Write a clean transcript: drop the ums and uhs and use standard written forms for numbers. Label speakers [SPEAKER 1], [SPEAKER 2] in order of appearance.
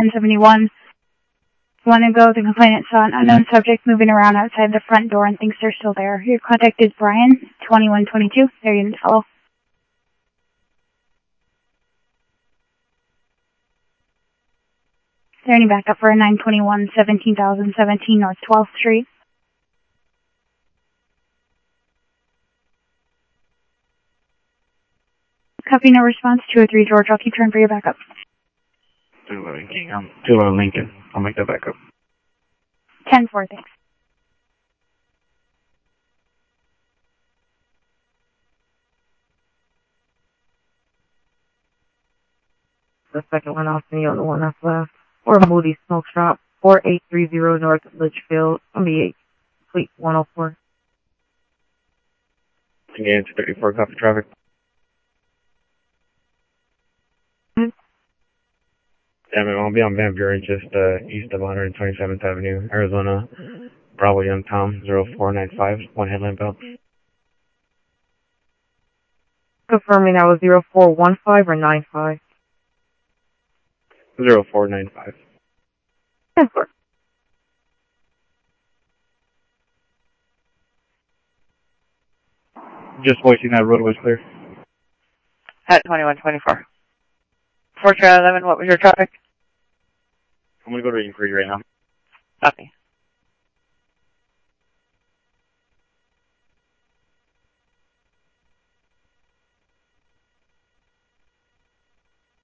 [SPEAKER 1] 1071. Want to go, the complainant saw an unknown subject moving around outside the front door and thinks they're still there. Your contact is Brian, 2122. Their unit follow. Is there any backup for a 921 17,017 North 12th Street? Copy, no response. 203 George, I'll keep trying for your backup.
[SPEAKER 2] 211 Lincoln. I'll make that backup.
[SPEAKER 1] 10-4, thanks.
[SPEAKER 3] The second one off me on the one that's left. Or Moody Smoke Shop, 4830 North Litchfield, MB8, Fleet 104.
[SPEAKER 2] Again, 234, copy traffic. Yeah, man, I'll be on Van Buren, just east of 127th Avenue, Arizona. Bravo Young Tom, 0495, one headlamp out.
[SPEAKER 3] Confirming that was 0415 or 95.
[SPEAKER 2] 0495.
[SPEAKER 3] 10-4.
[SPEAKER 2] Just voicing that road was clear.
[SPEAKER 4] At 2124. 4 11, what was your traffic?
[SPEAKER 2] I'm gonna go to inquiry right now.
[SPEAKER 4] Copy.